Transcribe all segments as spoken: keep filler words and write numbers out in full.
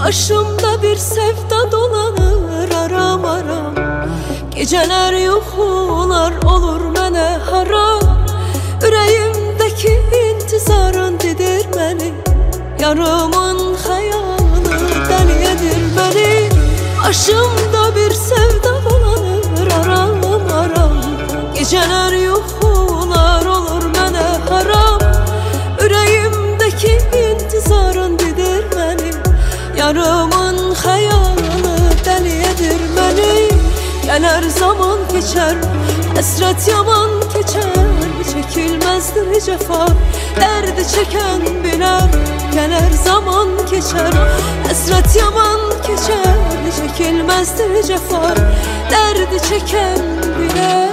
Başımda bir sevda dolanır aram aram. Geceler yuxular olur mənə haram. Ürəyimdəki intizarın didir məni. Yarımın xəyalı dəli edir məni. Başımda bir sevda dolanır aram aram. Geceler yuxular olur mənə haram. Ürəyimdəki intizarın didir məni. Yarımın xəyalı dəli edir məni. Gələr zaman keçər, həsrət yaman keçər. Çəkilməzdir cəfa, dərdi çəkən bilər. Gələr zaman keçər, həsrət yaman keçər. Çəkilməzdir cəfa, dərdi çəkən bilər.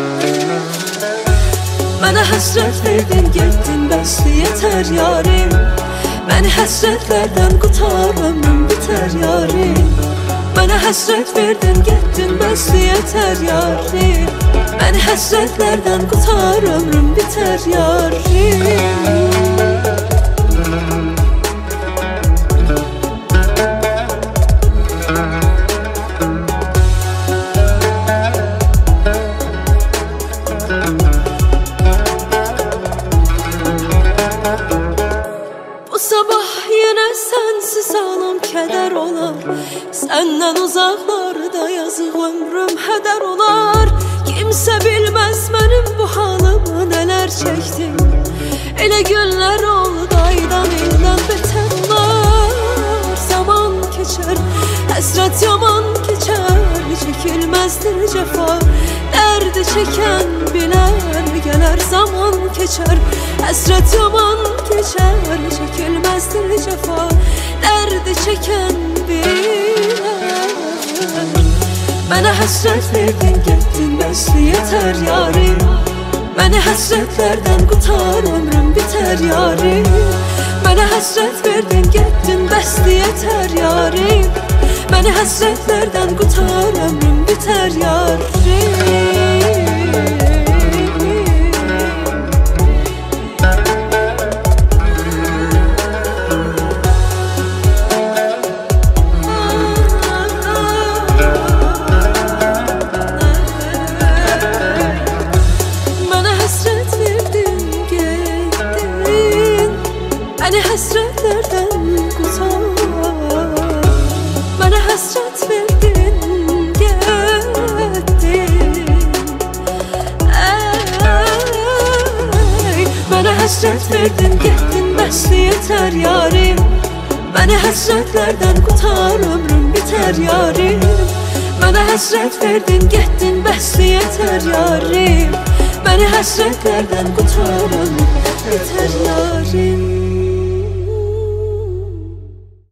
Mənə həsrət verdin, getdin, bəsli yetər yarim. Məni həsrətlərdən qutar, ömrüm bitər yarim. Mənə həsrət verdin, getdin, bəsli yetər yarim. Məni həsrətlərdən qutar, ömrüm bitər yarim. Bu sabah yenə sənsiz halım kədər olar. Səndən uzaqlarda yazıq ömrüm hədər olar. Kimsə bilməz mənim bu halımı nələr çəkdim. Elə günlər oldu aydan ildən betər olar. Zaman keçər, həsrət yaman keçər. Çəkilməzdir cəfa, dərdi çəkən bilər. Gələr zaman keçər, həsrət yaman keçər. Çəkilməzdir cəfa, dərdi çəkən bilər. Mənə həsrət verdin, getdin, bəsli yetər yarim. Məni həsrətlərdən qutar, ömrüm bitər yarim. Mənə həsrət verdin, getdin, bəsli yetər yarim. Məni həsrətlərdən qutar, ömrüm bitər yarim. Məni həsrətlərdən qutar. Mənə həsrət verdin, getdin. Ey, mənə həsrət verdin, getdin, bəsli yetər yarim. Məni həsrətlərdən qutar, ömrüm bitər yarim. Mənə həsrət verdin, getdin, bəsli yetər yarim. Məni həsrətlərdən qutar, ömrüm